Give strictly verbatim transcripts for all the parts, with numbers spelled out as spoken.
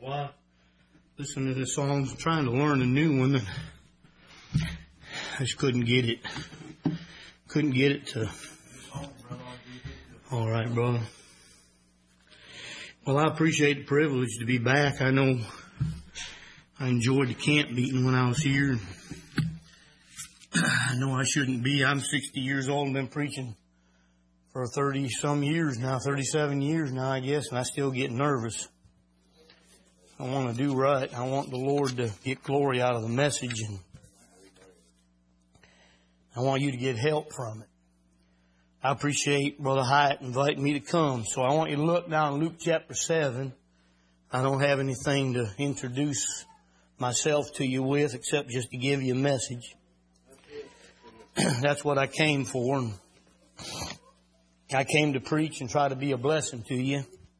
while listening to the songs, I'm trying to learn a new one, and I just couldn't get it. Couldn't get it to. All right, brother. Well, I appreciate the privilege to be back. I know I enjoyed the camp meeting when I was here. I know I shouldn't be. I'm sixty years old and been preaching for thirty some years now, thirty-seven years now, I guess, and I still get nervous. I want to do right. I want the Lord to get glory out of the message, and I want you to get help from it. I appreciate Brother Hyatt inviting me to come, so I want you to look down Luke chapter seven. I don't have anything to introduce myself to you with except just to give you a message. That's what I came for. And I came to preach and try to be a blessing to you.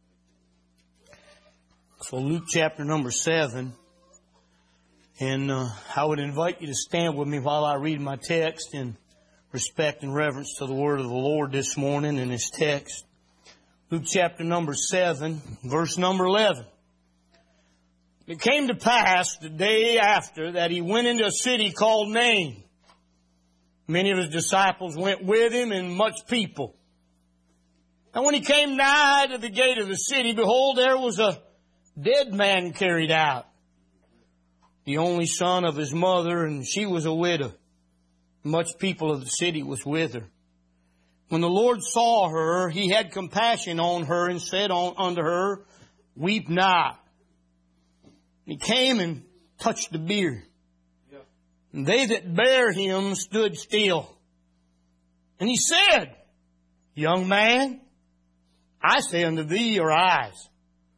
So Luke chapter number seven. And uh, I would invite you to stand with me while I read my text in respect and reverence to the word of the Lord this morning in His text. Luke chapter number seven, verse number eleven. It came to pass the day after that He went into a city called Nain. Many of His disciples went with Him, and much people. And when He came nigh to the gate of the city, behold, there was a dead man carried out, the only son of his mother, and she was a widow. Much people of the city was with her. When the Lord saw her, He had compassion on her and said on, unto her, Weep not. He came and touched the bier. And they that bare Him stood still. And He said, Young man, I say unto thee, arise.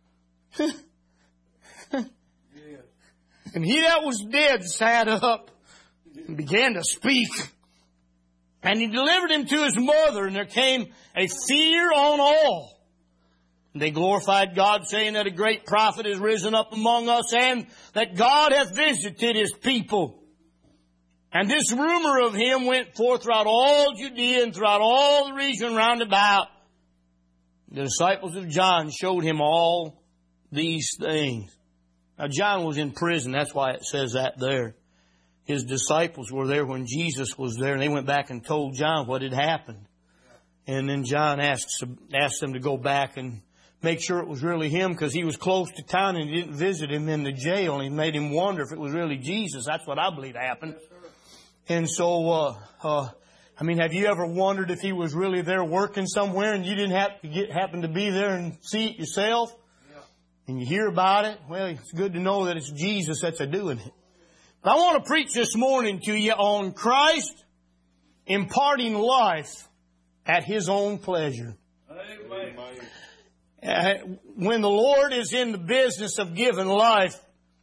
And he that was dead sat up and began to speak. And He delivered him to his mother, and there came a fear on all. And they glorified God, saying that a great prophet is risen up among us, and that God hath visited His people. And this rumor of Him went forth throughout all Judea and throughout all the region round about. The disciples of John showed Him all these things. Now, John was in prison. That's why it says that there. His disciples were there when Jesus was there, and they went back and told John what had happened. And then John asked, asked them to go back and make sure it was really him, because he was close to town and he didn't visit him in the jail, and he made him wonder if it was really Jesus. That's what I believe happened. And so, uh, uh, I mean, have you ever wondered if He was really there working somewhere and you didn't have to get, happen to be there and see it yourself? Yeah. And you hear about it? Well, it's good to know that it's Jesus that's a doing it. But I want to preach this morning to you on Christ imparting life at His own pleasure. Amen. Uh, when the Lord is in the business of giving life,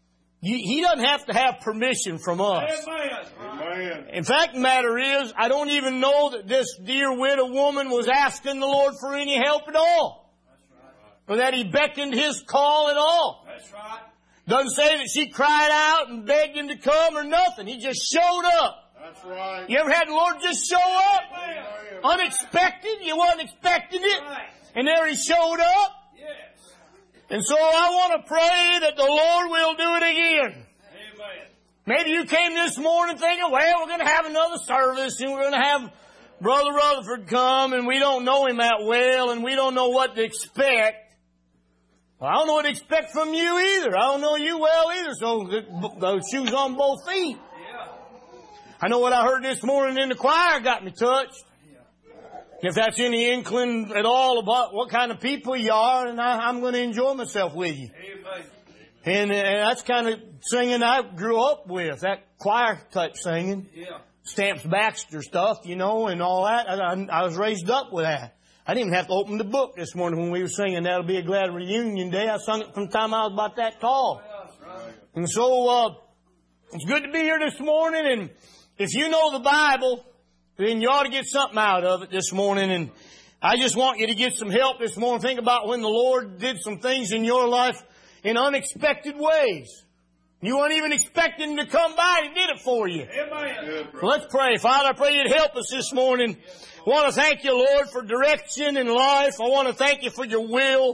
He doesn't have to have permission from us. Amen. In fact, the matter is, I don't even know that this dear widow woman was asking the Lord for any help at all. That's right. Or that He beckoned His call at all. That's right. Doesn't say that she cried out and begged Him to come or nothing. He just showed up. That's right. You ever had the Lord just show up? Amen. Unexpected? You wasn't expecting it. Right. And there He showed up. And so I want to pray that the Lord will do it again. Amen. Maybe you came this morning thinking, well, we're going to have another service and we're going to have Brother Rutherford come, and we don't know him that well and we don't know what to expect. Well, I don't know what to expect from you either. I don't know you well either, so those shoes on both feet. Yeah. I know what I heard this morning in the choir got me touched. If that's any inkling at all about what kind of people you are, and I, I'm going to enjoy myself with you. Amen. And, and that's kind of singing I grew up with, that choir type singing. Yeah. Stamps Baxter stuff, you know, and all that. I, I, I was raised up with that. I didn't even have to open the book this morning when we were singing That'll Be a Glad Reunion Day. I sung it from the time I was about that tall. Right. And so uh, it's good to be here this morning, and if you know the Bible, then you ought to get something out of it this morning. And I just want you to get some help this morning. Think about when the Lord did some things in your life in unexpected ways. You weren't even expecting Him to come by. He did it for you. Amen. So let's pray. Father, I pray You'd help us this morning. I want to thank You, Lord, for direction in life. I want to thank You for Your will.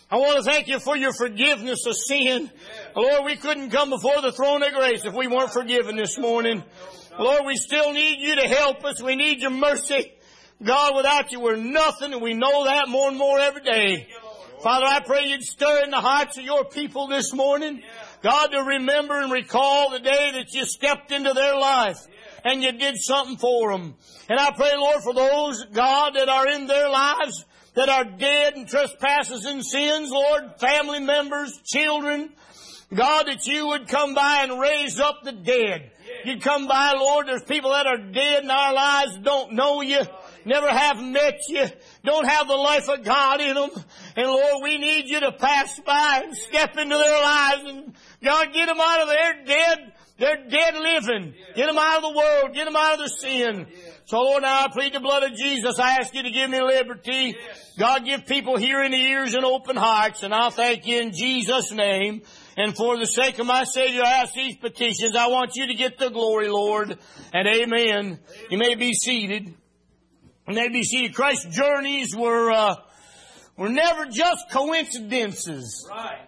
I want to thank you for your forgiveness of sin. Lord, we couldn't come before the throne of grace if we weren't forgiven this morning. Lord, we still need you to help us. We need your mercy. God, without you, we're nothing, and we know that more and more every day. Father, I pray you'd stir in the hearts of your people this morning. God, to remember and recall the day that you stepped into their life and you did something for them. And I pray, Lord, for those, God, that are in their lives, that are dead in trespasses and sins, Lord, family members, children, God, that you would come by and raise up the dead. You'd come by, Lord, there's people that are dead in our lives, don't know you, never have met you, don't have the life of God in them. And Lord, we need you to pass by and step into their lives and, God, get them out of their dead, their dead living. Get them out of the world, get them out of the sin. So, Lord, now I plead the blood of Jesus. I ask you to give me liberty. God, give people hearing ears and open hearts. And I'll thank you in Jesus' name. And for the sake of my Savior, I ask these petitions. I want you to get the glory, Lord. And amen. You may be seated. You may be seated. Christ's journeys were, uh, were never just coincidences. Right.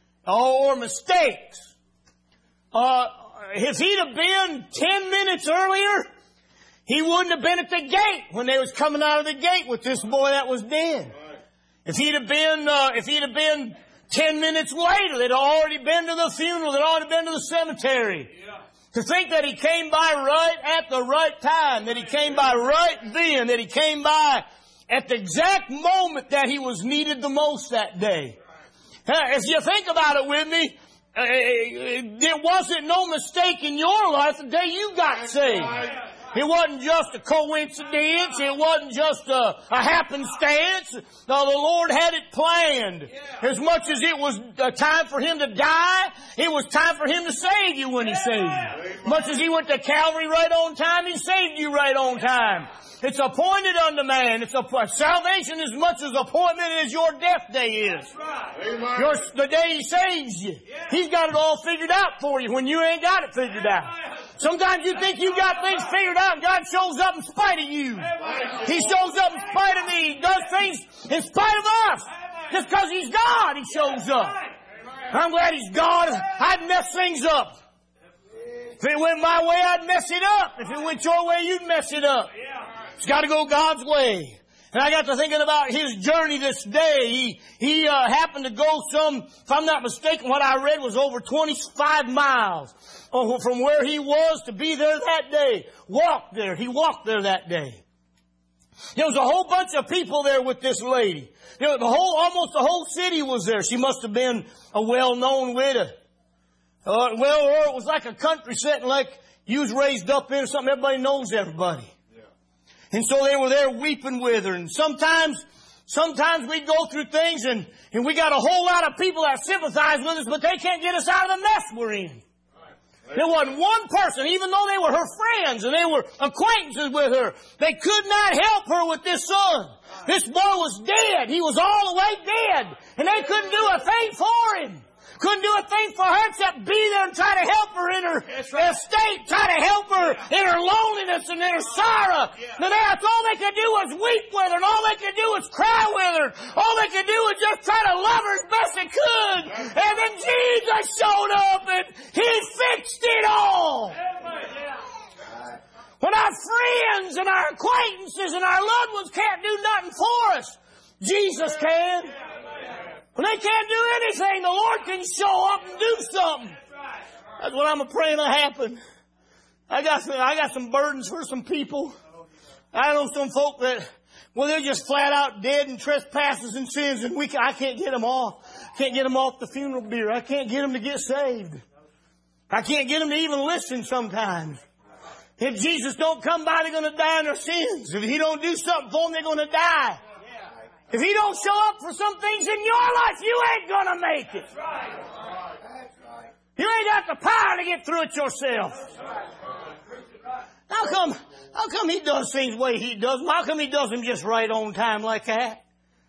Or mistakes. Uh, if he'd have been ten minutes earlier, he wouldn't have been at the gate when they was coming out of the gate with this boy that was dead. If he'd have been, uh, if he'd have been ten minutes later, they'd already been to the funeral, they'd already been to the cemetery. Yeah. To think that he came by right at the right time, that he came by right then, that he came by at the exact moment that he was needed the most that day. Uh, if you think about it with me, uh, there wasn't no mistake in your life the day you got saved. It wasn't just a coincidence. It wasn't just a, a happenstance. No, the Lord had it planned. As much as it was a time for Him to die, it was time for Him to save you when He saved you. Much as He went to Calvary right on time, He saved you right on time. It's appointed unto man. It's a salvation as much as appointment as your death day is. Your, the day He saves you. He's got it all figured out for you when you ain't got it figured out. Sometimes you think you got things figured out and God shows up in spite of you. He shows up in spite of me. He does things in spite of us. Just because He's God, He shows up. I'm glad He's God. I'd mess things up. If it went my way, I'd mess it up. If it went your way, you'd mess it up. It's got to go God's way. And I got to thinking about his journey this day. He, he uh, happened to go some, if I'm not mistaken, what I read was over twenty-five miles from where he was to be there that day. Walked there. He walked there that day. There was a whole bunch of people there with this lady. You know, the whole, almost the whole city was there. She must have been a well-known widow. Uh, well, or it was like a country setting like you was raised up in or something. Everybody knows everybody. And so they were there weeping with her. And sometimes, sometimes we go through things and, and we got a whole lot of people that sympathize with us, but they can't get us out of the mess we're in. Right. There wasn't one person, even though they were her friends and they were acquaintances with her, they could not help her with this son. Right. This boy was dead. He was all the way dead. And they couldn't do a thing for him. Couldn't do a thing for her except be there and try to help her in her right. estate, try to help her in her loneliness and in her sorrow. Yeah. And that's all they could do was weep with her, and all they could do was cry with her. All they could do was just try to love her as best they could. Right. And then Jesus showed up and He fixed it all. Yeah. When our friends and our acquaintances and our loved ones can't do nothing for us, Jesus can. When they can't do anything, the Lord can show up and do something. That's what I'm praying to happen. I got some, I got some burdens for some people. I know some folk that, well, they're just flat out dead in trespasses and sins, and we can, I can't get them off. Can't get them off the funeral bier. I can't get them to get saved. I can't get them to even listen sometimes. If Jesus don't come by, they're going to die in their sins. If He don't do something for them, they're going to die. If He don't show up for some things in your life, you ain't gonna make it. That's right. That's right. You ain't got the power to get through it yourself. That's right. How come, how come He does things the way He does them? How come He does them just right on time like that?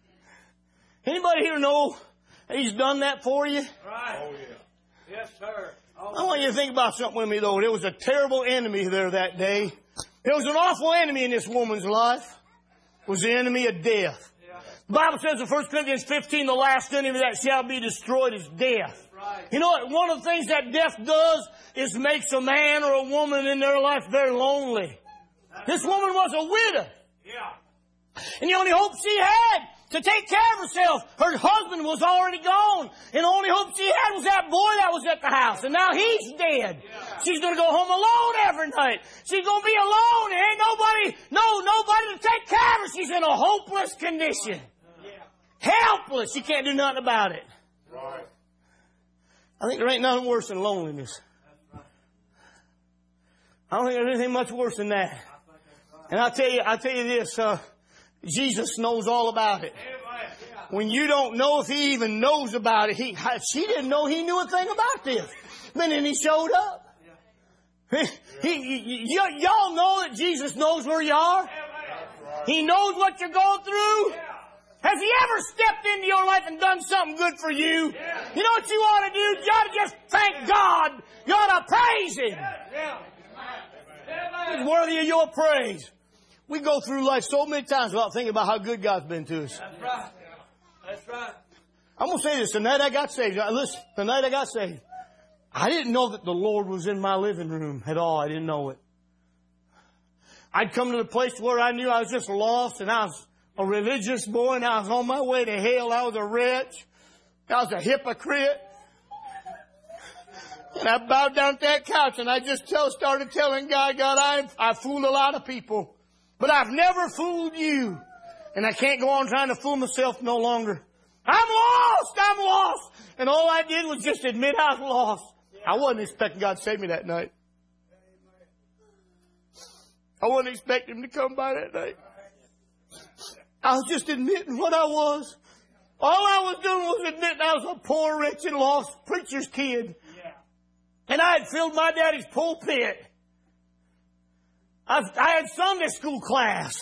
Anybody here know that He's done that for you? Right. Oh, yeah. Yes, sir. Oh, I want you to think about something with me, though. There was a terrible enemy there that day. There was an awful enemy in this woman's life. It was the enemy of death. The Bible says in First Corinthians fifteen, the last enemy that shall be destroyed is death. Right. You know what? One of the things that death does is makes a man or a woman in their life very lonely. This woman was a widow. Yeah. And the only hope she had to take care of herself, her husband was already gone. And the only hope she had was that boy that was at the house. And now he's dead. Yeah. She's going to go home alone every night. She's going to be alone. There ain't nobody, no, nobody to take care of her. She's in a hopeless condition. Yeah. Helpless. She can't do nothing about it. Right. I think there ain't nothing worse than loneliness. I don't think there's anything much worse than that. And I'll tell you, I'll tell you this, uh, Jesus knows all about it. When you don't know if He even knows about it, he, she didn't know He knew a thing about this. But then He showed up. He, he, y- y'all know that Jesus knows where you are. He knows what you're going through. Has He ever stepped into your life and done something good for you? You know what you ought to do? You ought to just thank God. You ought to praise Him. He's worthy of your praise. We go through life so many times without thinking about how good God's been to us. That's right. That's right. I'm going to say this. The night I got saved, listen, the night I got saved, I didn't know that the Lord was in my living room at all. I didn't know it. I'd come to the place where I knew I was just lost, and I was a religious boy, and I was on my way to hell. I was a wretch. I was a hypocrite. And I bowed down at that couch, and I just tell, started telling God, God, I, I fooled a lot of people. But I've never fooled you. And I can't go on trying to fool myself no longer. I'm lost! I'm lost! And all I did was just admit I was lost. I wasn't expecting God to save me that night. I wasn't expecting Him to come by that night. I was just admitting what I was. All I was doing was admitting I was a poor, wretched, lost preacher's kid. And I had filled my daddy's pulpit. I, I had Sunday school class.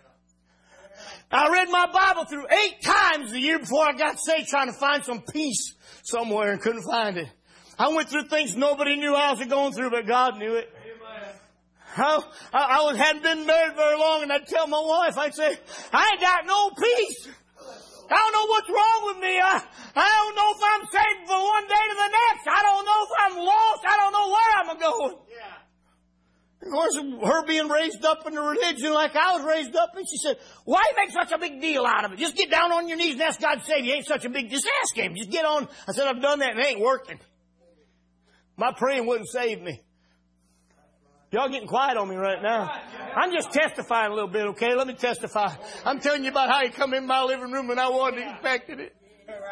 I read my Bible through eight times the year before I got saved, trying to find some peace somewhere, and couldn't find it. I went through things nobody knew I was going through, but God knew it. I, I, I was, hadn't been married very long, and I'd tell my wife, I'd say, I ain't got no peace. I don't know what's wrong with me. I, I don't know if I'm saved from one day to the next. I don't know if I'm lost. I don't know where I'm going. Yeah. Of course, her being raised up in the religion like I was raised up, and she said, why make such a big deal out of it? Just get down on your knees and ask God to save you. It ain't such a big, just ask Him. Just get on. I said, I've done that and it ain't working. My praying wouldn't save me. Y'all getting quiet on me right now. I'm just testifying a little bit, okay? Let me testify. I'm telling you about how He come in my living room and I wasn't expecting it.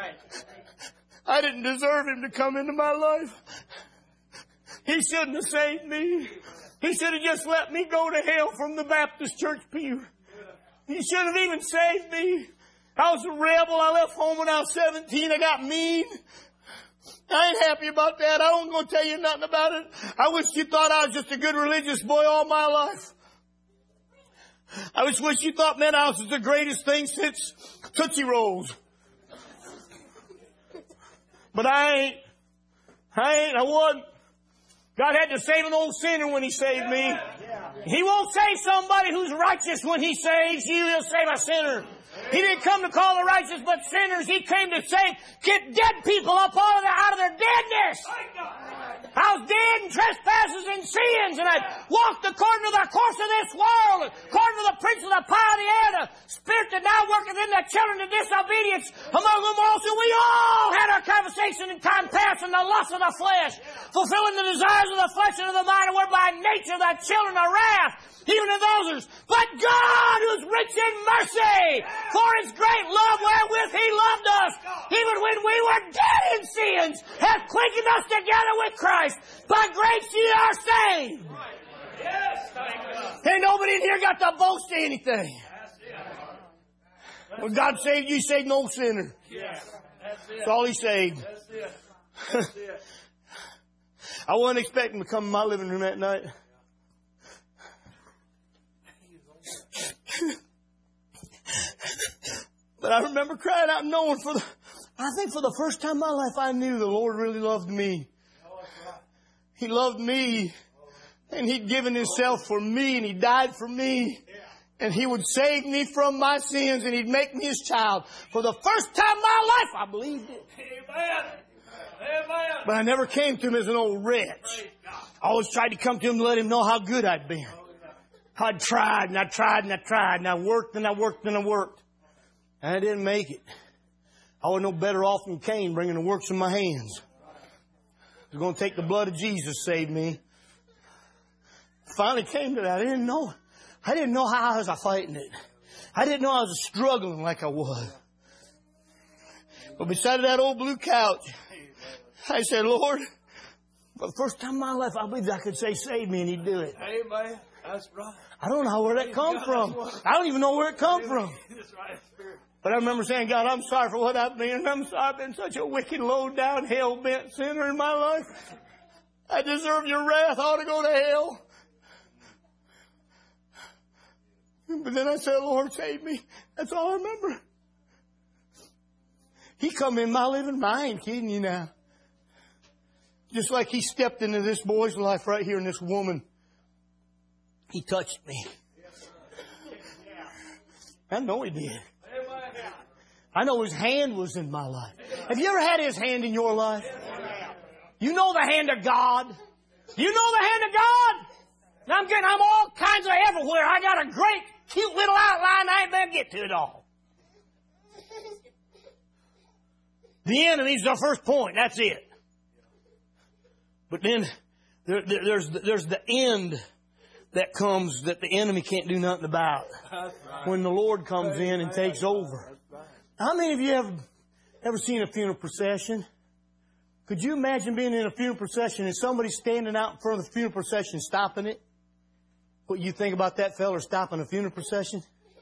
I didn't deserve Him to come into my life. He shouldn't have saved me. He should have just let me go to hell from the Baptist church pew. He should have even saved me. I was a rebel. I left home when I was seventeen. I got mean. I ain't happy about that. I don't going to tell you nothing about it. I wish you thought I was just a good religious boy all my life. I just wish you thought Men's House was the greatest thing since Tootsie Rolls. But I ain't. I ain't. I wasn't. God had to save an old sinner when He saved me. He won't save somebody who's righteous when He saves you. He'll save a sinner. He didn't come to call the righteous but sinners. He came to save, get dead people up out of, their, out of their deadness. I was dead in trespasses and sins, and I walked according to the course of this world, according to the prince of the power of the air, the spirit that now worketh in the children of disobedience, among whom also we all had our conversation in time past in the lust of the flesh, fulfilling the desires of the flesh and of the mind, and were by nature the children of wrath, even of others. But God, who's rich in mercy, for His great love wherewith He loved us, even when we were dead in sins, hath quickened us together with Christ. By grace ye are saved. Yes, ain't nobody in here got to boast of anything. When God saved you, He saved no sinner. That's all He saved. I wasn't expecting to come in my living room that night. But I remember crying out and knowing for the, I think for the first time in my life, I knew the Lord really loved me. He loved me. And He'd given Himself for me, and He died for me. And He would save me from my sins and He'd make me His child. For the first time in my life, I believed it. Amen. Amen. But I never came to Him as an old wretch. I always tried to come to Him to let Him know how good I'd been. I'd tried and I tried and I tried and I worked and I worked and I worked. And I didn't make it. I was no better off than Cain bringing the works in my hands. I was going to take the blood of Jesus to save me. Finally came to that. I didn't know. I didn't know how I was fighting it. I didn't know I was struggling like I was. But beside that old blue couch, I said, Lord, for the first time in my life, I believed I could say, save me, and He'd do it. Amen. That's right. I don't know where that come from. I don't even know where it come from. That's right, Spirit. But I remember saying, God, I'm sorry for what I've been. I'm sorry I've been such a wicked, low-down, hell-bent sinner in my life. I deserve Your wrath. I ought to go to hell. But then I said, Lord, save me. That's all I remember. He come in my living mind. I ain't kidding you now. Just like He stepped into this boy's life right here and this woman. He touched me. I know He did. I know His hand was in my life. Have you ever had His hand in your life? You know the hand of God. You know the hand of God. And I'm getting, I'm all kinds of everywhere. I got a great, cute little outline. I ain't been get to it all. The enemy's our first point. That's it. But then there, there, there's, there's the end that comes that the enemy can't do nothing about. When the Lord comes in and takes over. How many of you have ever seen a funeral procession? Could you imagine being in a funeral procession and somebody standing out in front of the funeral procession stopping it? What you think about that fella stopping a funeral procession?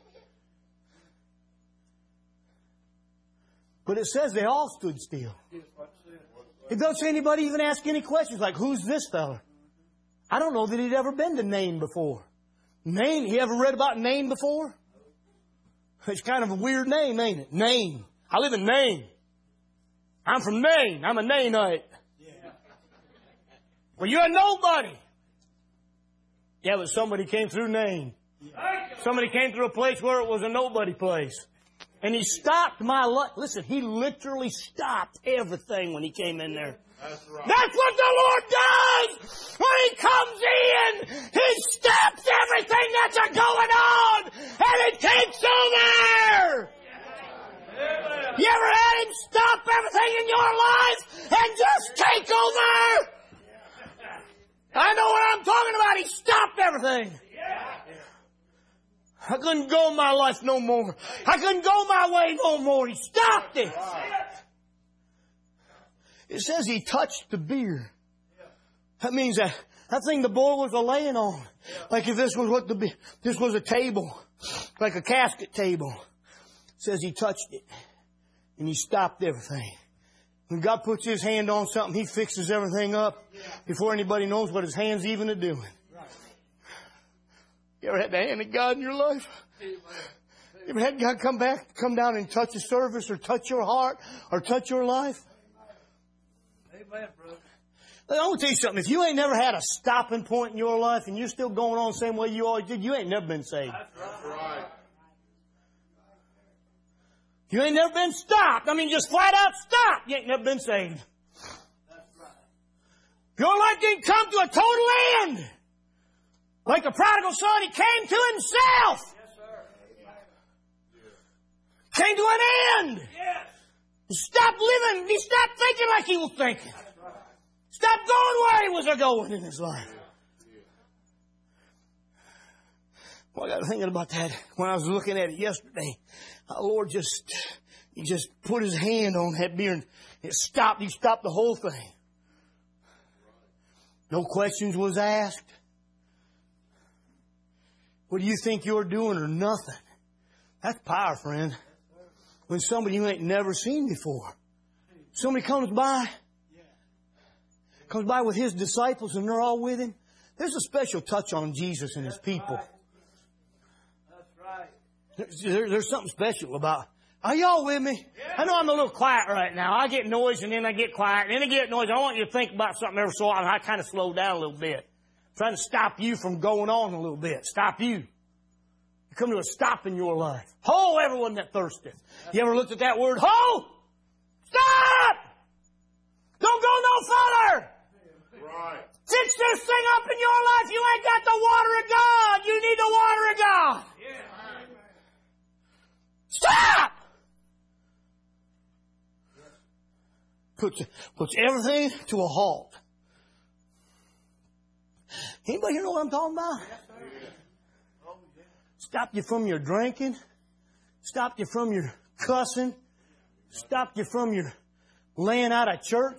But it says they all stood still. It doesn't say anybody even ask any questions like, who's this fella? I don't know that he'd ever been to Nain before. Nain, you ever read about Nain before? It's kind of a weird name, ain't it? Nain. I live in Nain. I'm from Nain. I'm a Nainite. Yeah. Well, you're a nobody. Yeah, but somebody came through Nain. Somebody came through a place where it was a nobody place. And He stopped my life. Listen, He literally stopped everything when He came in there. That's right. That's what the Lord does! When He comes in, He stops everything that's a going on, and He takes over! Yeah. You ever had Him stop everything in your life and just take over? I know what I'm talking about. He stopped everything. I couldn't go my life no more. I couldn't go my way no more. He stopped it. It says He touched the bier. That means that that thing the boy was a laying on. Like if this was what the this was a table, like a casket table. It says He touched it, and He stopped everything. When God puts His hand on something, He fixes everything up before anybody knows what His hand's even a doing. You ever had the hand of God in your life? You ever had God come back, come down and touch a service or touch your heart or touch your life? Amen, brother. I want to tell you something. If you ain't never had a stopping point in your life and you're still going on the same way you always did, you ain't never been saved. That's right. You ain't never been stopped. I mean, just flat out stopped. You ain't never been saved. That's right. Your life didn't come to a total end. Like the prodigal son, he came to himself. Yes, sir. Came to an end. Yes. He stopped living. He stopped thinking like he was thinking. Right. Stopped going where he was going in his life. Well, I got thinking about that when I was looking at it yesterday. Our Lord just, He just put His hand on that beer and it stopped. He stopped the whole thing. No questions was asked. What do you think you're doing or nothing? That's power, friend. When somebody you ain't never seen before. Somebody comes by, comes by with His disciples and they're all with Him. There's a special touch on Jesus and His people. There, there's something special about. Are y'all with me? I know I'm a little quiet right now. I get noise and then I get quiet and then I get noise. I want you to think about something every so often. I kind of slow down a little bit. Trying to stop you from going on a little bit. Stop you. come to a stop in your life. Ho, everyone that thirsteth. You ever looked at that word, ho? Stop! Don't go no further! Right. Fix this thing up in your life. You ain't got the water of God. You need the water of God. Stop! Puts, puts everything to a halt. Anybody here know what I'm talking about? Stop you from your drinking. Stop you from your cussing. Stop you from your laying out of church.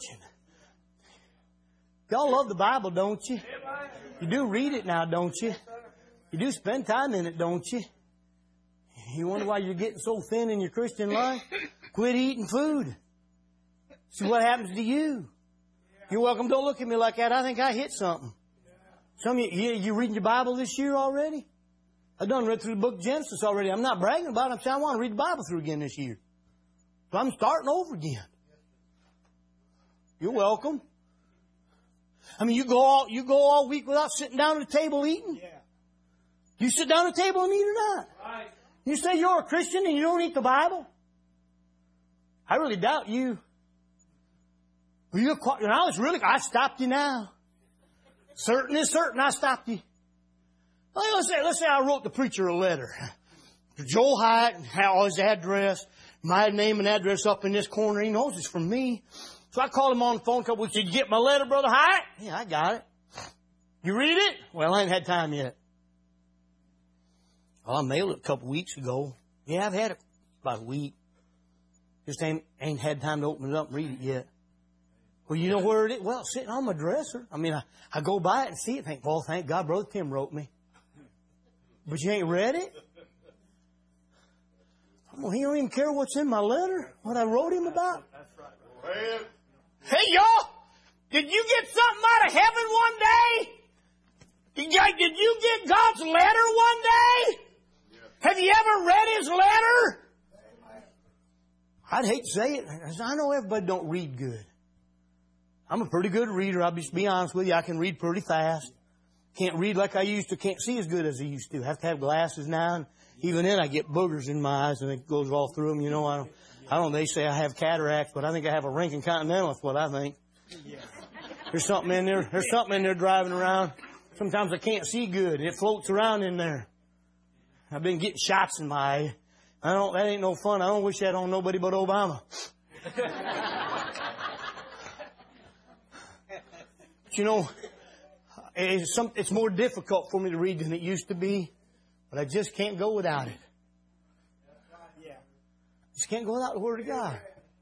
Y'all love the Bible, don't you? You do read it now, don't you? You do spend time in it, don't you? You wonder why you're getting so thin in your Christian life? Quit eating food. See what happens to you. You're welcome. Don't look at me like that. I think I hit something. Some of you, you, you reading your Bible this year already? I've done read through the book of Genesis already. I'm not bragging about it. I'm saying I want to read the Bible through again this year. So I'm starting over again. You're welcome. I mean, you go all, you go all week without sitting down at the table eating? Yeah. You sit down at the table and eat or not? Right. You say you're a Christian and you don't eat the Bible? I really doubt you. Well, you're quite, and I was really, I stopped you now. Certain is certain, I stopped you. Well, let's say, let's say I wrote the preacher a letter. Joel Hyatt, all his address, my name and address up in this corner. He knows it's from me. So I called him on the phone a couple weeks. Did you get my letter, Brother Hyatt? Yeah, I got it. You read it? Well, I ain't had time yet. Well, I mailed it a couple weeks ago. Yeah, I've had it about a week. Just ain't, ain't had time to open it up and read it yet. Well, you know where it is? Well, it's sitting on my dresser. I mean, I, I go by it and see it and think, well, thank God Brother Tim wrote me. But you ain't read it? Well, he don't even care what's in my letter, what I wrote him about. That's right. Hey, y'all, did you get something out of heaven one day? Did you, did you get God's letter one day? Have you ever read His letter? I'd hate to say it. I know everybody don't read good. I'm a pretty good reader. I'll just be honest with you. I can read pretty fast. Can't read like I used to. Can't see as good as I used to. I have to have glasses now. And even then, I get boogers in my eyes and it goes all through them. You know, I don't, I don't know. They say I have cataracts, but I think I have a Rankin Continental. That's what I think. There's something in there. There's something in there driving around. Sometimes I can't see good. It floats around in there. I've been getting shots in my eye. I don't. That ain't no fun. I don't wish that on nobody but Obama. But you know, it's, some, it's more difficult for me to read than it used to be, but I just can't go without it. Just can't go without the Word of God.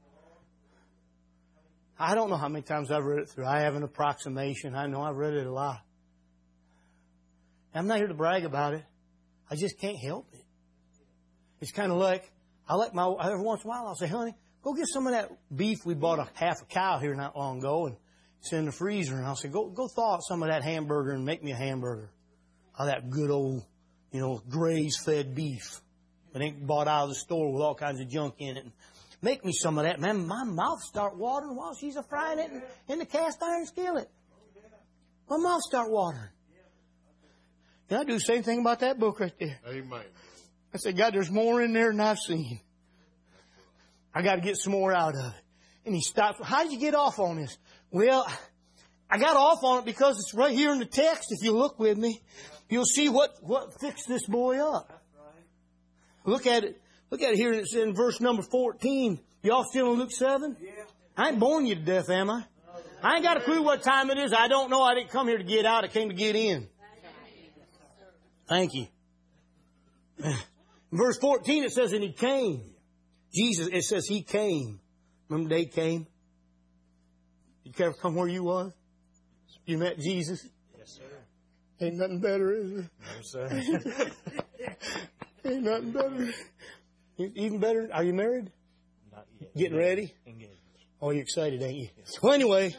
I don't know how many times I've read it through. I have an approximation. I know I've read it a lot. I'm not here to brag about it. I just can't help it. It's kind of like, I like my, every once in a while I'll say, honey, go get some of that beef. We bought a half a cow here not long ago and it's in the freezer. And I'll say, go, go thaw out some of that hamburger and make me a hamburger. Of that good old, you know, graze-fed beef that ain't bought out of the store with all kinds of junk in it. And make me some of that. Man, my mouth start watering while she's a frying it in, in the cast iron skillet. My mouth start watering. And I do the same thing about that book right there. Amen. I said, God, there's more in there than I've seen. I got to get some more out of it. And he stops. How did you get off on this? Well, I got off on it because it's right here in the text. If you look with me, you'll see what, what fixed this boy up. Look at it. Look at it here. It's in verse number fourteen. Y'all still in Luke seven? Yeah. I ain't boring you to death, am I? I ain't got a clue what time it is. I don't know. I didn't come here to get out. I came to get in. Thank you. In verse fourteen, it says, and he came. Jesus, it says he came. Remember the day he came? Did you ever come where you was? You met Jesus? Yes, sir. Ain't nothing better, is there? No, sir. Ain't nothing better. Even better, are you married? Not yet. Getting ready? Engaged. Oh, you're excited, ain't you? Yes. Well, anyway.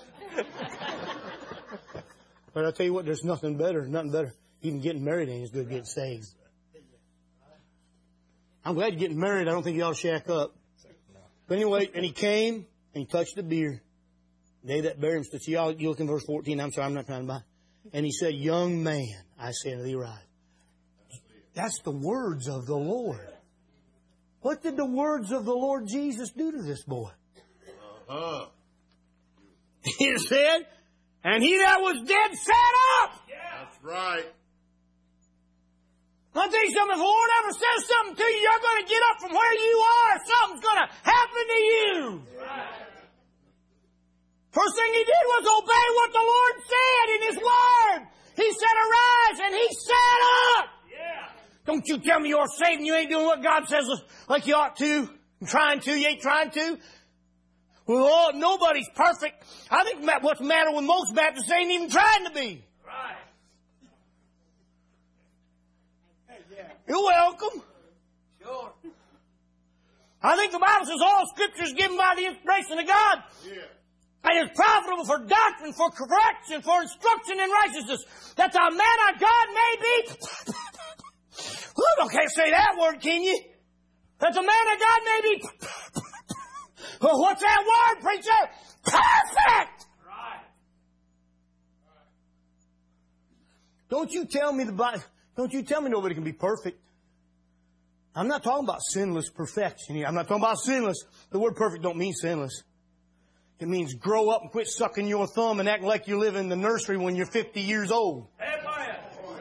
But I'll tell you what, there's nothing better, nothing better. Even getting married ain't as good as getting saved. I'm glad you're getting married. I don't think you ought to shack up. But anyway, and he came and he touched the bier. They that bear him stood. See, y'all, you look in verse fourteen. I'm sorry, I'm not trying to buy. And he said, young man, I say unto thee, rise. That's the words of the Lord. What did the words of the Lord Jesus do to this boy? Uh-huh. He said, and he that was dead sat up. That's right. I think something, if the Lord ever says something to you, you're going to get up from where you are. Something's going to happen to you. Right. First thing he did was obey what the Lord said in His Word. He said, arise, and he sat up. Yeah. Don't you tell me you're saved and you ain't doing what God says like you ought to. And trying to, you ain't trying to. Well, oh, nobody's perfect. I think what's the matter with most Baptists ain't even trying to be. Right. You're welcome. Sure. I think the Bible says all Scripture is given by the inspiration of God. Yeah. And is profitable for doctrine, for correction, for instruction in righteousness, that the man of God may be... Well, can't say that word, can you? That the man of God may be... Well, what's that word, preacher? Perfect! Right. Don't you tell me the Bible... Don't you tell me nobody can be perfect. I'm not talking about sinless perfection here. I'm not talking about sinless. The word perfect don't mean sinless. It means grow up and quit sucking your thumb and acting like you live in the nursery when you're fifty years old. Amen.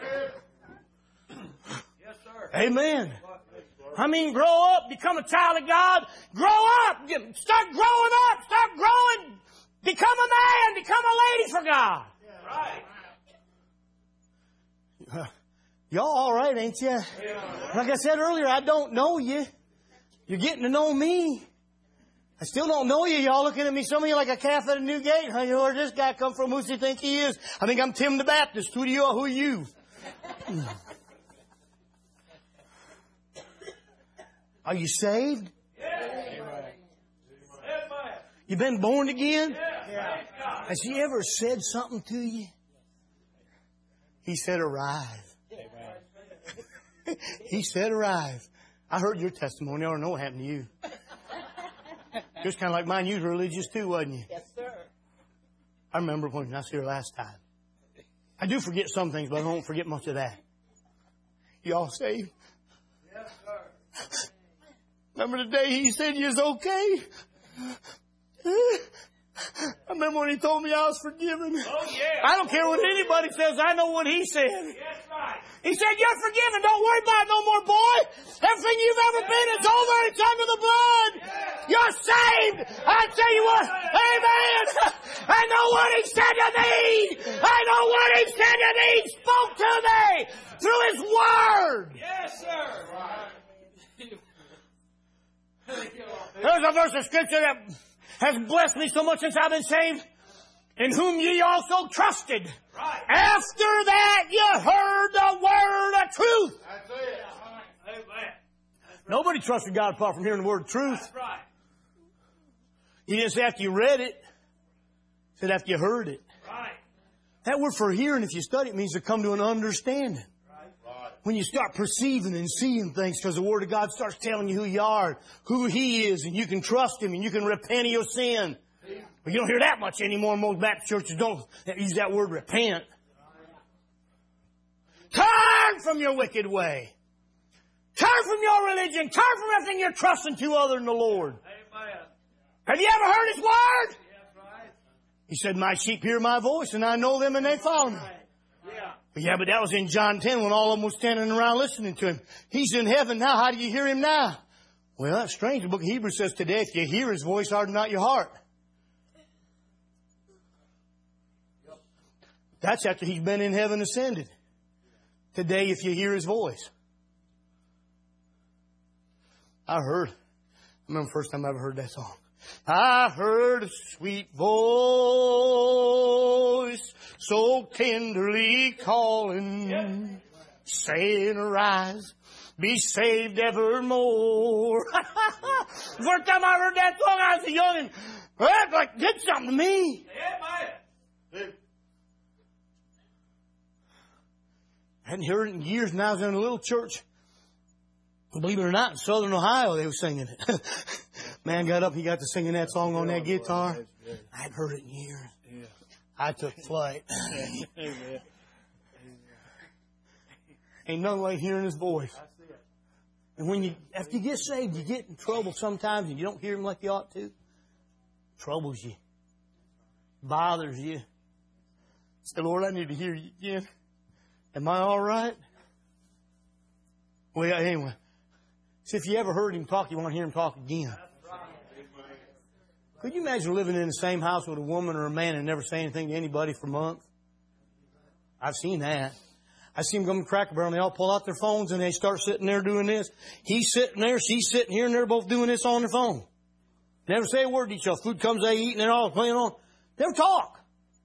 Yes, sir. Amen. I mean, grow up, become a child of God. Grow up. Start growing up. Start growing. Become a man. Become a lady for God. Right. Uh, y'all all right, ain't you? Like I said earlier, I don't know you. You're getting to know me. I still don't know you. Y'all looking at me, some of you like a calf at a new gate. Huh? You know where this guy come from? Who's he think he is? I think I'm Tim the Baptist. Who do you? Who are you? Are you saved? Yes. You been born again? Yes. Has He ever said something to you? He said, "Arise." He said, "Arise." I heard your testimony. I don't know what happened to you. Just kind of like mine. You was religious too, wasn't you? Yes, sir. I remember when I was here last time. I do forget some things, but I don't forget much of that. Y'all saved? Yes, sir. Remember the day He said you was okay? I remember when He told me I was forgiven. Oh, yeah. I don't care what anybody says. I know what He said. Yes, right. He said, you're forgiven. Don't worry about it no more, boy. Everything you've ever been, it's over. It's under the blood. You're saved. I tell you what. Amen. I know what He said to me. I know what He said to me. He spoke to me through His Word. Yes, sir. There's a verse of Scripture that has blessed me so much since I've been saved. In whom ye also trusted. Right. After that you heard the word of truth. That's it. Amen. Nobody trusted God apart from hearing the word of truth. That's right. He didn't say after you read it. He said after you heard it. Right. That word for hearing, if you study it, means to come to an understanding. Right. When you start perceiving and seeing things, because the Word of God starts telling you who you are, who He is, and you can trust Him, and you can repent of your sin. But you don't hear that much anymore. Most Baptist churches don't use that word repent. Turn from your wicked way. Turn from your religion. Turn from everything you're trusting to other than the Lord. Amen. Have you ever heard His word? Yes, right. He said, my sheep hear my voice, and I know them, and they follow me. Yeah. Yeah, but that was in John ten when all of them were standing around listening to Him. He's in heaven now. How do you hear Him now? Well, that's strange. The book of Hebrews says today, if you hear His voice, harden not your heart. That's after He's been in heaven ascended. Today, if you hear His voice. I heard, I remember the first time I ever heard that song. I heard a sweet voice so tenderly calling, yep. saying, arise, be saved evermore. First time I heard that song, I was a young and that like did something to me. Yeah, man. I hadn't heard it in years, and I was in a little church. Believe it or not, in Southern Ohio, they were singing it. Man got up, he got to singing that song on that guitar. I hadn't heard it in years. I took flight. Ain't nothing like hearing His voice. And when you, after you get saved, you get in trouble sometimes and you don't hear Him like you ought to. Troubles you. Bothers you. Say, Lord, I need to hear You again. Am I all right? Well, anyway. See, if you ever heard Him talk, you want to hear Him talk again. Could you imagine living in the same house with a woman or a man and never say anything to anybody for months? I've seen that. I see them come to Cracker Barrel and they all pull out their phones and they start sitting there doing this. He's sitting there, she's sitting here, and they're both doing this on their phone. Never say a word to each other. Food comes, they eat, and they're all playing on. Never talk.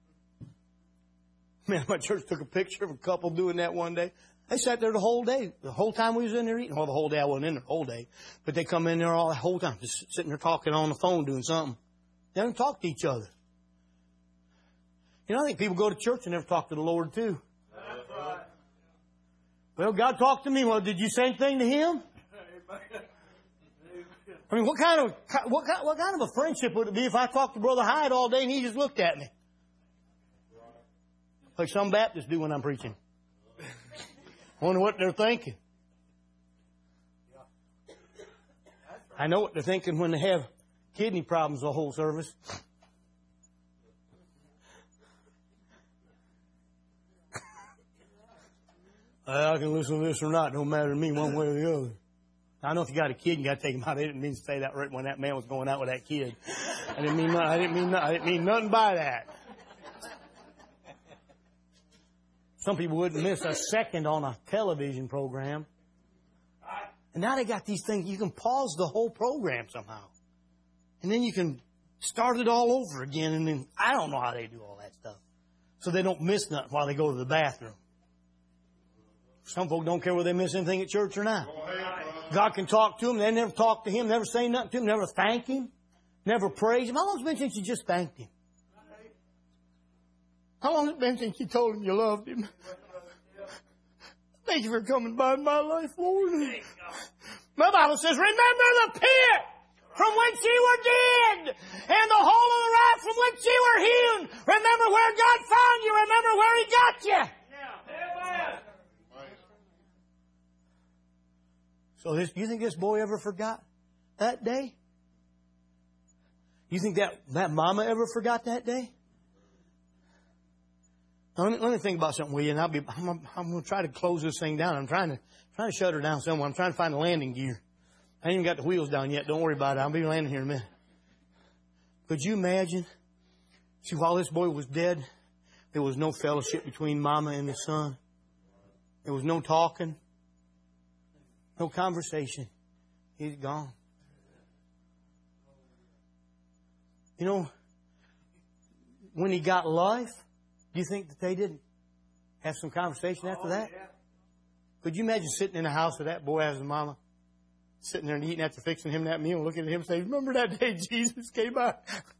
Man, my church took a picture of a couple doing that one day. They sat there the whole day. The whole time we was in there eating. Well, the whole day I wasn't in there the whole day. But they come in there all the whole time, just sitting there talking on the phone, doing something. They don't talk to each other. You know, I think people go to church and never talk to the Lord too. That's right. Well, God talked to me. Well, did you say anything to Him? I mean, what kind of what kind, what kind of a friendship would it be if I talked to Brother Hyde all day and he just looked at me? Like some Baptists do when I'm preaching. Wonder what they're thinking. I know what they're thinking when they have kidney problems the whole service. I can listen to this or not. Don't matter to me one way or the other. I know if you got a kid, you got to take him out. I didn't mean to say that right when that man was going out with that kid. I didn't mean. I didn't mean. I didn't mean nothing by that. Some people wouldn't miss a second on a television program. And now they got these things. You can pause the whole program somehow, and then you can start it all over again. And then I don't know how they do all that stuff, so they don't miss nothing while they go to the bathroom. Some folk don't care whether they miss anything at church or not. God can talk to them. They never talk to Him, never say nothing to Him, never thank Him, never praise Him. How long has it been since you just thanked Him? How long has it been since you told Him you loved Him? Thank You for coming by in my life, Lord. My Bible says, remember the pit from whence ye were dead, and the hole of the rock from which ye were hewn. Remember where God found you. Remember where He got you. So this, you think this boy ever forgot that day? You think that, that mama ever forgot that day? Now, let me, let me think about something with you, and I'll be, I'm, I'm going to try to close this thing down. I'm trying to, trying to shut her down somewhere. I'm trying to find a landing gear. I ain't even got the wheels down yet. Don't worry about it. I'll be landing here in a minute. Could you imagine? See, while this boy was dead, there was no fellowship between mama and the son. There was no talking. No conversation. He's gone. You know, when he got life, do you think that they didn't have some conversation after that? Could you imagine sitting in a house with that boy as a mama? Sitting there and eating after fixing him that meal, looking at him and saying, remember that day Jesus came by?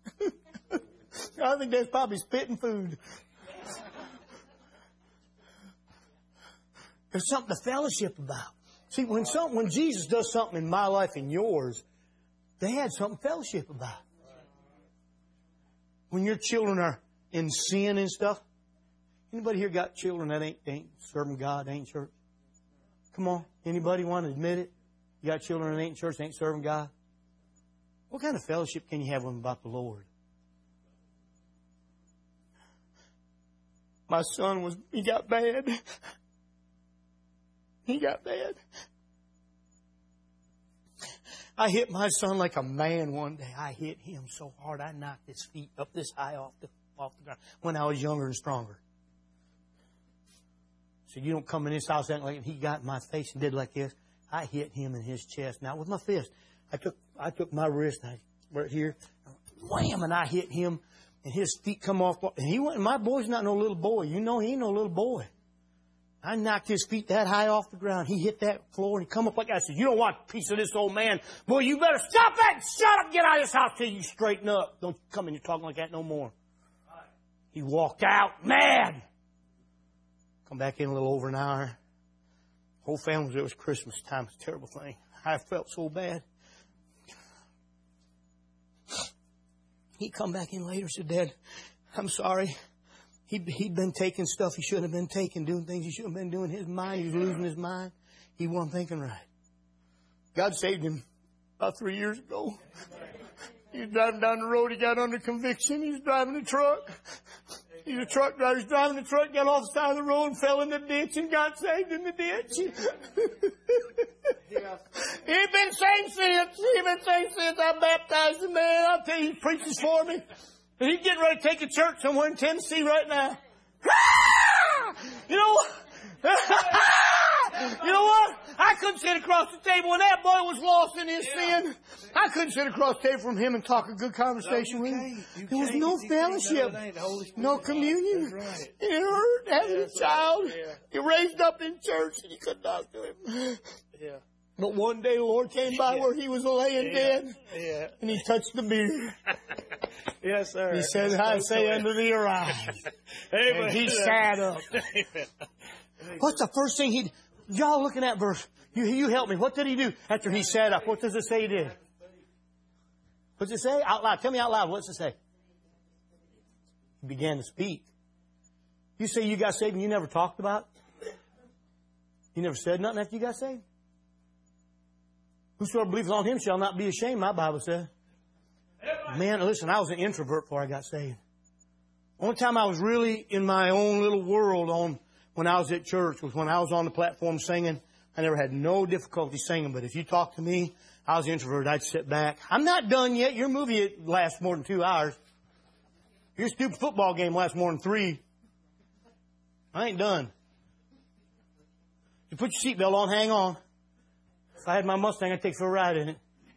I think that's probably spitting food. There's something to fellowship about. See, when some, when Jesus does something in my life and yours, they had something to fellowship about. When your children are in sin and stuff, anybody here got children that ain't, ain't serving God, ain't church? Come on, anybody want to admit it? You got children that ain't in church, ain't serving God? What kind of fellowship can you have with them about the Lord? My son was, he got bad. He got bad. I hit my son like a man one day. I hit him so hard I knocked his feet up this high off the off the ground when I was younger and stronger. So you don't come in this house acting like he got in my face and did like this. I hit him in his chest. Now with my fist, I took I took my wrist and I, right here, wham, and I hit him, and his feet come off. And he went. My boy's not no little boy. You know he ain't no little boy. I knocked his feet that high off the ground. He hit that floor and he come up like that. I said, you don't want a piece of this old man. Boy, you better stop that and shut up. Get out of this house till you straighten up. Don't come in here talking like that no more. He walked out mad. Come back in a little over an hour. Whole family was, it was Christmas time. It's a terrible thing. I felt so bad. He come back in later and said, Dad, I'm sorry. He, he'd been taking stuff he shouldn't have been taking, doing things he shouldn't have been doing. His mind, he was losing his mind. He wasn't thinking right. God saved him about three years ago. He was driving down the road. He got under conviction. He was driving a truck. He's a truck driver. He's driving the truck, got off the side of the road and fell in the ditch and got saved in the ditch. He ain't been saved since. He ain't been saved since I baptized him, man. I'll tell you, he preaches for me. And he's getting ready to take a church somewhere in Tennessee right now. You know what? You know what? I couldn't sit across the table when that boy was lost in his sin. I couldn't sit across the table from him and talk a good conversation with him. There was no fellowship, no communion. It hurt having a child. He raised up in church and you couldn't talk to him. But one day the Lord came by where he was laying dead, and he touched the beer. Yes, sir. He said, I say unto thee, arise. And he sat up. What's the first thing he... Y'all looking at verse. You, you help me. What did he do after he sat up? What does it say he did? What does it say? Out loud. Tell me out loud. What does it say? He began to speak. You say you got saved and you never talked about it? You never said nothing after you got saved? Whosoever believes on him shall not be ashamed, my Bible says. Man, listen, I was an introvert before I got saved. Only time I was really in my own little world on when I was at church was when I was on the platform singing. I never had no difficulty singing, but if you talk to me, I was an introvert. I'd sit back. I'm not done yet. Your movie lasts more than two hours. Your stupid football game lasts more than three. I ain't done. You put your seatbelt on, hang on. If I had my Mustang, I'd take for a ride in it.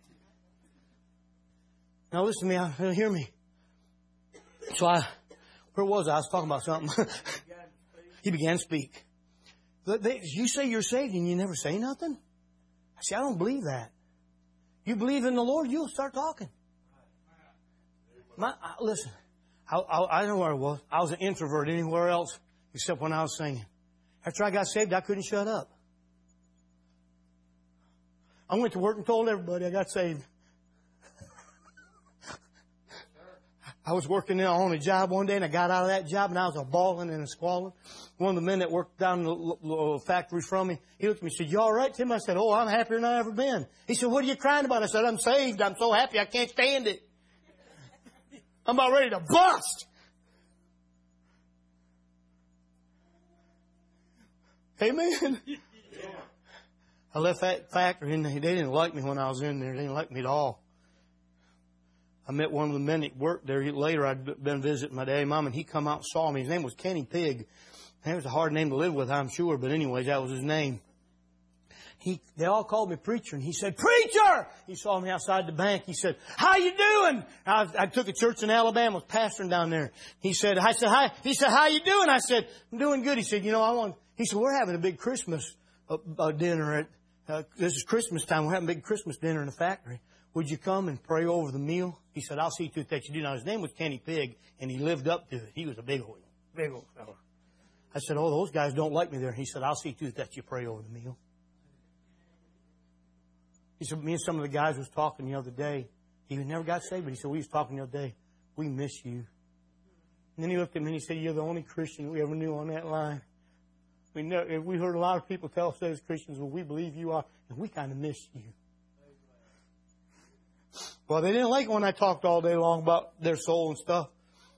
Now listen to me. Hear me. So I, where was I? I was talking about something. He began to speak. You say you're saved and you never say nothing? I say, I don't believe that. You believe in the Lord, you'll start talking. My, I, listen, I, I, I know where I was. I was an introvert anywhere else except when I was singing. After I got saved, I couldn't shut up. I went to work and told everybody I got saved. I was working on a job one day and I got out of that job and I was a bawling and a squalling. One of the men that worked down the factory from me, he looked at me and said, you all right, Tim? I said, oh, I'm happier than I've ever been. He said, what are you crying about? I said, I'm saved. I'm so happy I can't stand it. I'm about ready to bust. Amen. I left that factory and they didn't like me when I was in there. They didn't like me at all. I met one of the men that worked there. Later, I'd been visiting my daddy and mom, and he come out and saw me. His name was Kenny Pig. That was a hard name to live with, I'm sure, but anyways, that was his name. He, they all called me preacher, and he said, preacher! He saw me outside the bank. He said, how you doing? I, was, I took a church in Alabama, was pastoring down there. He said, I said, hi. He said, how you doing? I said, I'm doing good. He said, you know, I want, he said, we're having a big Christmas uh, uh, dinner at, uh, this is Christmas time. We're having a big Christmas dinner in the factory. Would you come and pray over the meal? He said, I'll see to it that you do. Now, his name was Kenny Pig, and he lived up to it. He was a big old, big old fella. I said, oh, those guys don't like me there. He said, I'll see to it that you pray over the meal. He said, me and some of the guys was talking the other day. He never got saved, but he said, we was talking the other day. We miss you. And then he looked at me and he said, you're the only Christian we ever knew on that line. We know, we heard a lot of people tell us as Christians, well, we believe you are, and we kind of miss you. Well, they didn't like it when I talked all day long about their soul and stuff.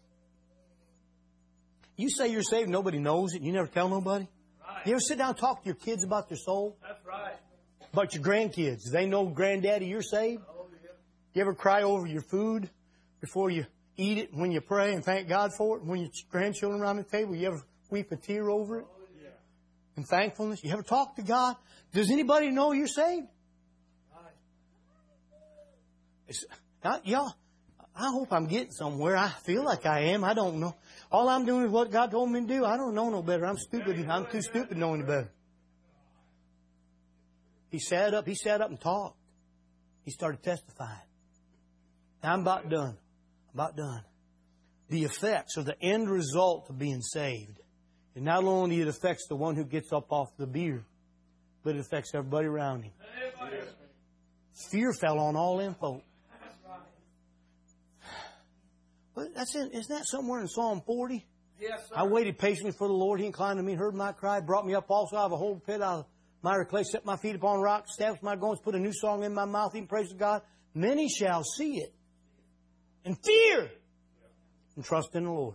You say you're saved, nobody knows it. You never tell nobody. Right. You ever sit down and talk to your kids about their soul? That's right. About your grandkids. Do they know, granddaddy, you're saved? Oh, yeah. You ever cry over your food before you eat it, when you pray and thank God for it? When your grandchildren around the table, you ever weep a tear over it? Oh, yeah. In thankfulness? You ever talk to God? Does anybody know you're saved? I, y'all, I hope I'm getting somewhere. I feel like I am. I don't know. All I'm doing is what God told me to do. I don't know no better. I'm stupid. I'm too stupid to know any better. He sat up. He sat up and talked. He started testifying. Now, I'm about done. I'm about done. The effects or the end result of being saved. And not only it affects the one who gets up off the beer, but it affects everybody around him. Fear fell on all them folk. But that's in, isn't that somewhere in Psalm forty? Yes, sir. I waited patiently for the Lord. He inclined to me, heard my cry, brought me up also out of a whole pit out of miry clay, set my feet upon rocks, established my goings, put a new song in my mouth, even praise to God. Many shall see it and fear and trust in the Lord.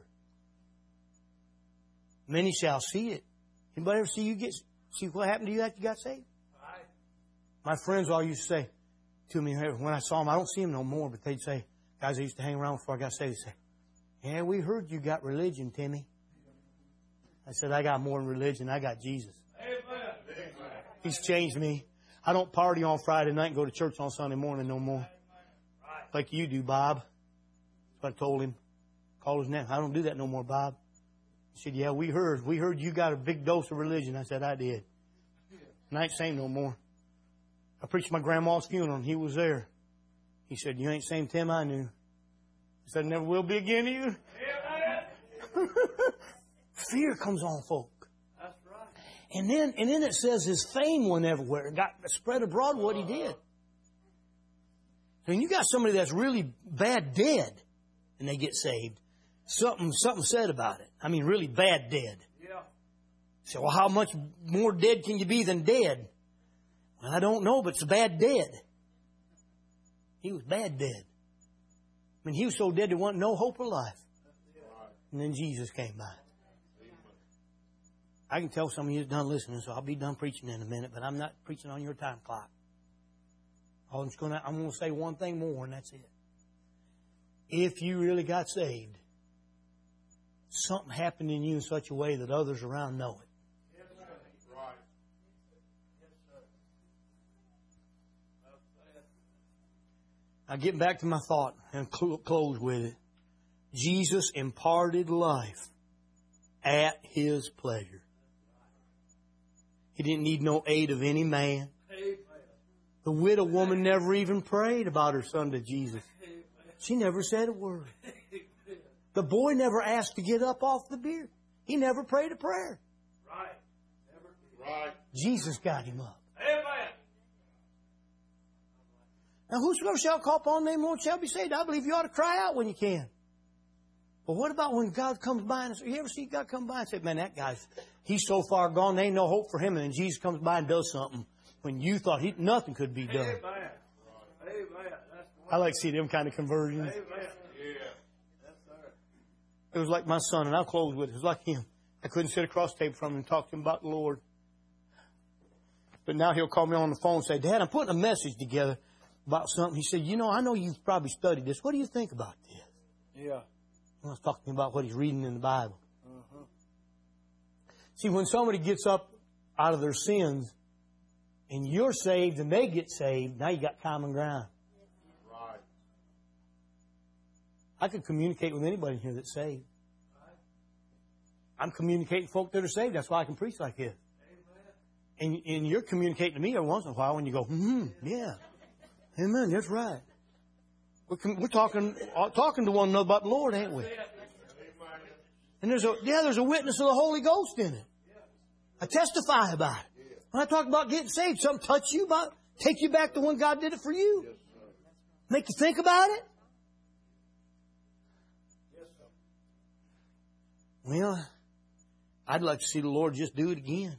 Many shall see it. Anybody ever see you get see what happened to you after you got saved? Right. My friends all used to say to me when I saw them, I don't see them no more, but they'd say, guys I used to hang around before I got saved, they'd say, yeah, we heard you got religion, Timmy. I said, I got more than religion. I got Jesus. Amen. He's changed me. I don't party on Friday night and go to church on Sunday morning no more. Like you do, Bob. That's what I told him. Called his name. I don't do that no more, Bob. He said, yeah, we heard. We heard you got a big dose of religion. I said, I did. And I ain't saying no more. I preached my grandma's funeral and he was there. He said, you ain't the same Tim I knew. He said, never will be again either. Fear comes on folk. That's right. And then, and then it says his fame went everywhere. It got spread abroad what he did. And you got somebody that's really bad dead and they get saved. Something, something said about it. I mean, really bad dead. Yeah. So, well, how much more dead can you be than dead? Well, I don't know, but it's bad dead. He was bad dead. I mean, he was so dead there wasn't no hope of life. And then Jesus came by. I can tell some of you is done listening, so I'll be done preaching in a minute, but I'm not preaching on your time clock. I'm just gonna, I'm going to say one thing more, and that's it. If you really got saved, something happened in you in such a way that others around know it. Yes, sir. Right. Yes, sir. Now, getting back to my thought and cl- close with it. Jesus imparted life at His pleasure. He didn't need no aid of any man. Amen. The widow woman never even prayed about her son to Jesus. She never said a word. The boy never asked to get up off the bier. He never prayed a prayer. Right. Never. Right. Jesus got him up. Amen. Now, whosoever shall call upon the name of the Lord shall be saved. I believe you ought to cry out when you can. But what about when God comes by and you ever see God come by and say, man, that guy's, he's so far gone, there ain't no hope for him. And then Jesus comes by and does something when you thought he, nothing could be done. Amen. Amen. That's I like to see them kind of conversions. Amen. Yeah. Yes, sir. It was like my son, and I'll close with it. It was like him. I couldn't sit across the table from him and talk to him about the Lord. But now he'll call me on the phone and say, Dad, I'm putting a message together about something. He said, you know, I know you've probably studied this. What do you think about this? Yeah. I was talking about what he's reading in the Bible. Uh-huh. See, when somebody gets up out of their sins and you're saved and they get saved, now you got common ground. Right. I could communicate with anybody here that's saved. I'm communicating with folk that are saved. That's why I can preach like this. And, and you're communicating to me every once in a while when you go, hmm, yeah. Amen, that's right. We're, com- we're talking uh, talking to one another about the Lord, ain't we? And there's a, yeah, there's a witness of the Holy Ghost in it. I testify about it. When I talk about getting saved, something touch you about, take you back to when God did it for you. Make you think about it. Well, I'd like to see the Lord just do it again.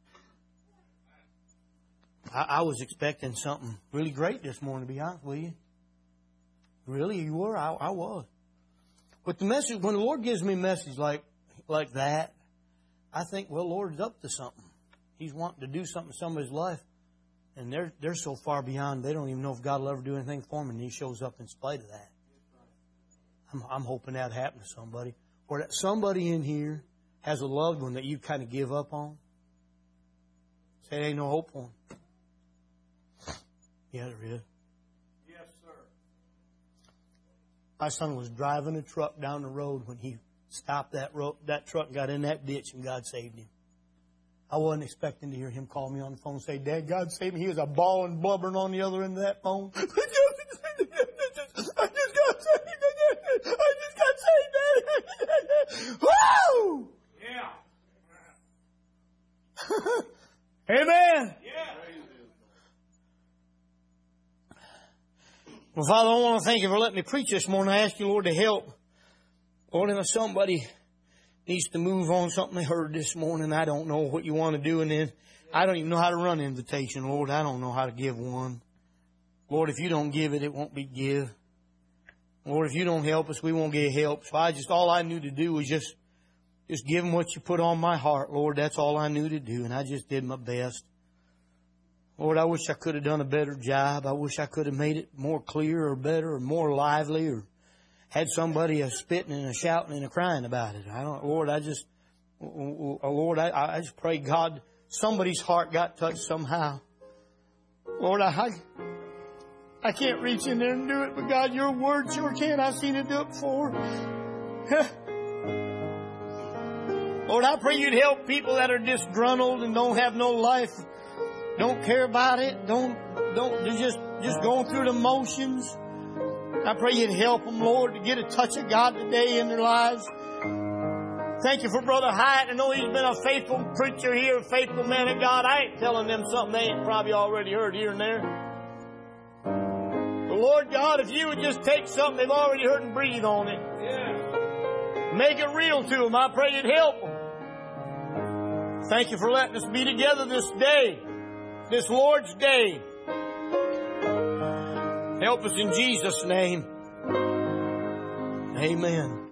I, I was expecting something really great this morning, to be honest with you. Really, you were? I, I was. But the message, when the Lord gives me a message like like that, I think, well, the Lord's up to something. He's wanting to do something in somebody's life. And they're they're so far beyond, they don't even know if God will ever do anything for them, and He shows up in spite of that. I'm, I'm hoping that happened to somebody. Or that somebody in here has a loved one that you kind of give up on. Say, there ain't no hope for them. Yeah, there is. Yes, sir. My son was driving a truck down the road when he stopped that road, that truck and got in that ditch, and God saved him. I wasn't expecting to hear him call me on the phone and say, Dad, God saved me. He was a bawling, blubbering on the other end of that phone. I just got saved. I just got saved, Daddy. Woo! Yeah. Amen. Yeah. Well, Father, I want to thank you for letting me preach this morning. I ask you, Lord, to help. Lord, if somebody needs to move on something they heard this morning. I don't know what you want to do. And then I don't even know how to run an invitation, Lord. I don't know how to give one. Lord, if you don't give it, it won't be give. Lord, if you don't help us, we won't get help. So I just, all I knew to do was just, just give them what you put on my heart, Lord. That's all I knew to do. And I just did my best. Lord, I wish I could have done a better job. I wish I could have made it more clear or better or more lively or had somebody a spitting and a shouting and a crying about it. I don't, Lord, I just, Lord, I, I just pray, God, somebody's heart got touched somehow. Lord, I, I can't reach in there and do it, but God, your word sure can. I've seen it do it before. Lord, I pray you'd help people that are disgruntled and don't have no life, don't care about it, don't, don't, they're just, just going through the motions. I pray you'd help them, Lord, to get a touch of God today in their lives. Thank you for Brother Hyatt. I know he's been a faithful preacher here, a faithful man of God. I ain't telling them something they ain't probably already heard here and there. But Lord God, if you would just take something they've already heard and breathe on it. Yeah. Make it real to them. I pray you'd help them. Thank you for letting us be together this day, this Lord's Day. Help us in Jesus' name. Amen.